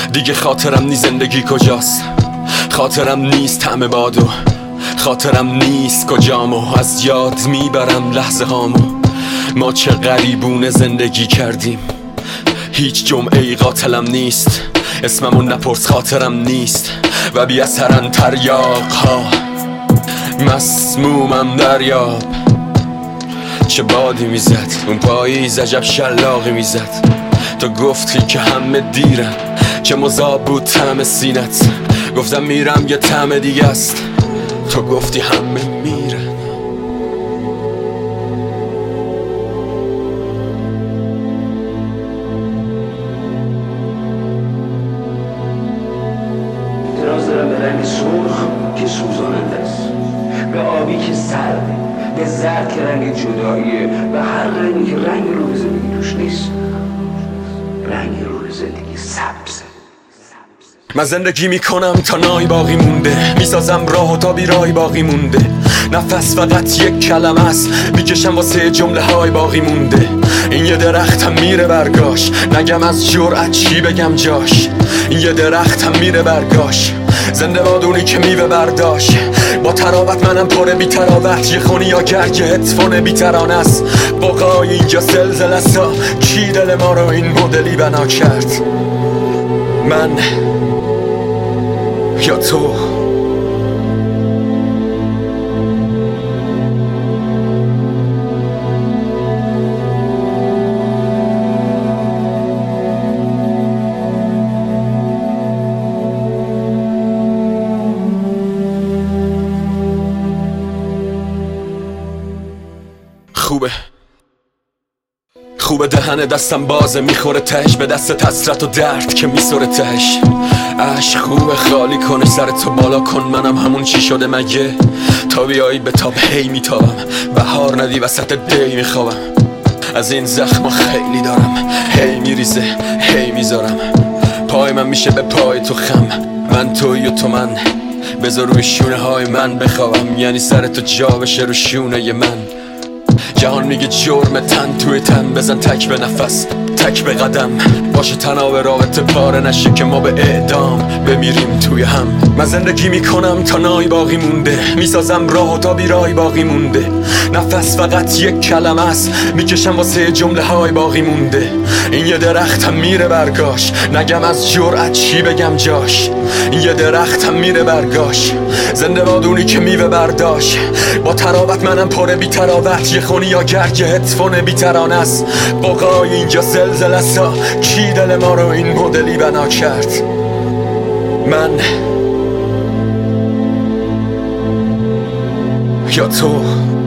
دیگه خاطرم نیست زندگی کجاست، خاطرم نیست طعم بادو، خاطرم نیست کجامو، از یاد میبرم لحظه هامو. ما چه غریبونه زندگی کردیم، هیچ جمعه‌ای قاتلم نیست، اسممون نپرس خاطرم نیست و بی اثرن تریاق ها. مسمومم دریاب، چه بادی میزد اون پاییز، عجب شلاقی میزد. تو گفتی که همه دیرن، چه مذاب بود طعم سینت. گفتم میرم یه طعم دیگه است، تو گفتی همه میرن. اعتراض دارم به رنگ سرخ که سوزاننده است، به آبی که سرده، به زرد که رنگ جداییه، به هر رنگی که رنگ روح زندگی توش نیست. رنگ روح زندگی سبزه. من زندگی میکنم تا نای باقی مونده، میسازم راه و تا بیرای باقی مونده. نفس فقط یک کلمه است، میکشم واسه جمله های باقی مونده. این یه درختم میره برگاش، نگم از جرأت چی بگم جاش. این یه درختم میره برگاش، زنده بادونی که میوه برداشت. با تراوت منم پر بی تراوت، یه خونی یا گرگ هدفون بی ترانه است. بقای اینجا زلزله است، کی دل ما رو این مدلی بنا کرد؟ من یا تو؟ خوبه دهن دستم بازه، میخوره تهش به دست حسرت و درد که میسوره تهش. عشق خوبه خالی کنه سر تو بالا کن، منم همون چی شده مگه؟ تا بیایی به تاب هی میتابم، بهار ندی وسط دی میخوابم. از این زخم خیلی دارم، هی میریزه هی میذارم. پای من میشه به پای تو خم، من توی و تو من. بذار روی شونه های من بخوابم، یعنی سر تو جا بشه رو شونه من. جهان میگه جرم تن توی تن، بزن تک به نفس تک به قدم. باشه تناب رابطه پاره نشه که ما به اعدام بمیریم توی هم. من زندگی میکنم تا نای باقی مونده، میسازم راه و تا بیرای باقی مونده. نفس فقط یک کلمه است، میکشم واسه جمله های باقی مونده. این یه درختم میره برگاش، نگم از جرأت چی بگم جاش. این یه درختم میره برگاش، زنده بادونی که میوه برداشت. با تراوت منم پر بی تراوت، یه خونی یا گرگ هدفون بی ترانه است. بقای اینجا زلزله است، کی دل ما رو این مدلی بنا کرد؟ من یا تو؟